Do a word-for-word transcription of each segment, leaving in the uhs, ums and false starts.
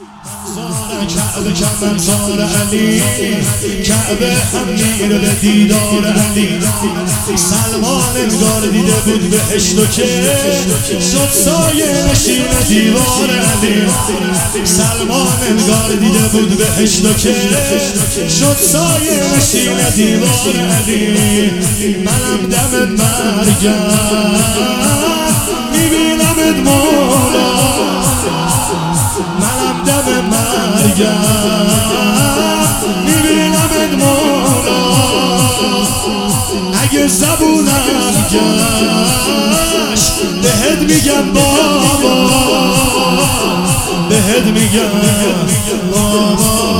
منظار کعبه کم منظار علی، کعبه هم میره به دیدار علی. سلمان انگار دیده بود بهشت و که شد سایه نشین دیوار علی. سلمان انگار دیده بود بهشت و که شد سایه نشین دیوار علی. منم دم مرگم میبینمت مولا، منم دم مرگم میبینمت مولا. اگه زبونم گشت بهت میگم بابا، بهت میگم بابا.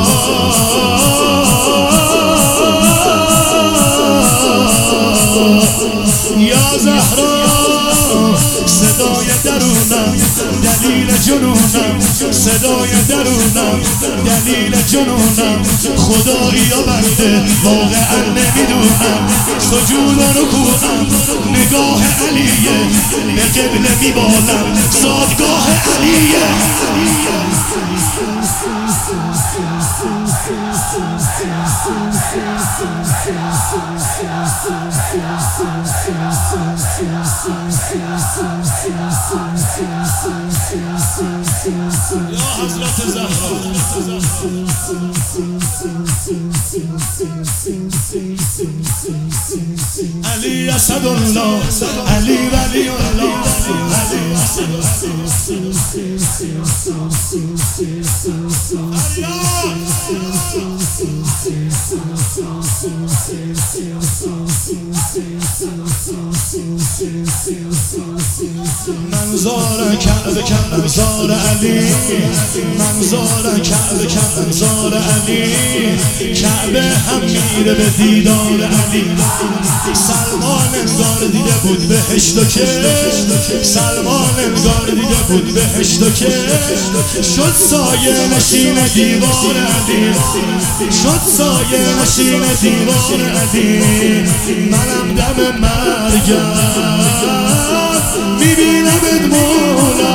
یا زهرا صدای درونم دلیل جنونم، صدای درونم دلیل جنونم. خدایی و بنده واقعا نمیدونم، سجود و رکوعم نگاه علیه، به قبله میبالم زادگاه علیه. یا حضرت زهرا علی اسد الله، علی ولی الله، منظار کعبه کم منظار علی، منظار کعبه کم منظار علی. کعبه هم میره به دیدار علی. سلمان انگار دیده بود بهشت و که سلمان انگار دیده بود بهشت و که شد سایه نشین دیوار علی، شد سایه نشین دیوار علی. منم دم مرگم میبینمت مولا،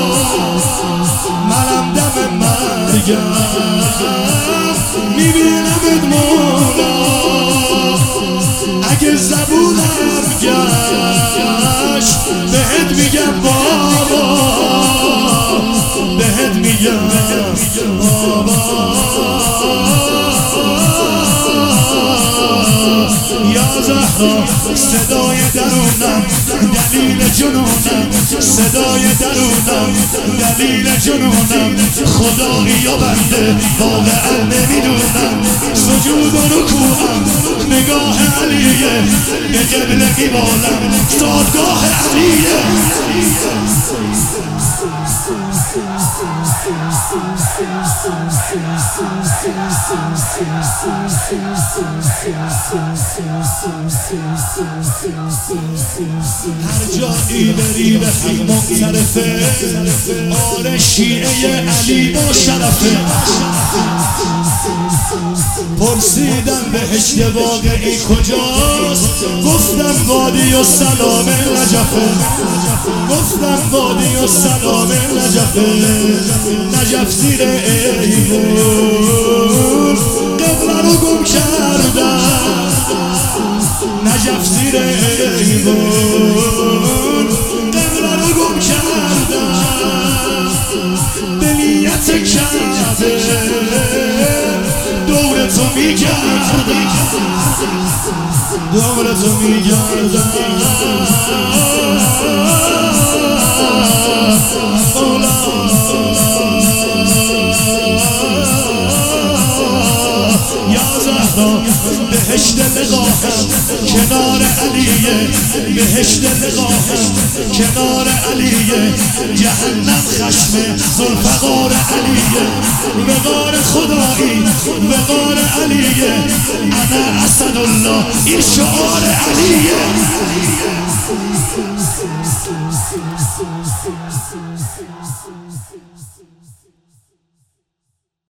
منم دم مرگم میبینمت مولا. اگه زبونم گشت بهت میگم بابا، بهت میگم بابا. یا زهرا صدای درونم دلیل جنونم، صدای درونم دلیل جنونم. خدایی و بنده واقعا نمیدونم، سجود و رکوعم نگاه علیه، به قبله میبالم زادگاه علیه. هر جایی بری به حق معترفه، آل شیعه علی با شرفه. پرسیدم بهشت واقعی کجاست، گفتم وادی و سلام نجفه، گفتم وادی و سلام نجفه. نجف زیر ایوون قبله رو گم کردم، نجف زیر ایوون قبله رو گم کردم. به نیت کعبه دور تو میگردم، دور تو میگردم. یا زهرا بهشت لقاهم کنار علیه، بهشت لقاهم کنار علیه. جهنم خشم ذوالفقار علیه، وقار خدایی وقار علیه. انا اسد الله این شعار علیه. Thank you.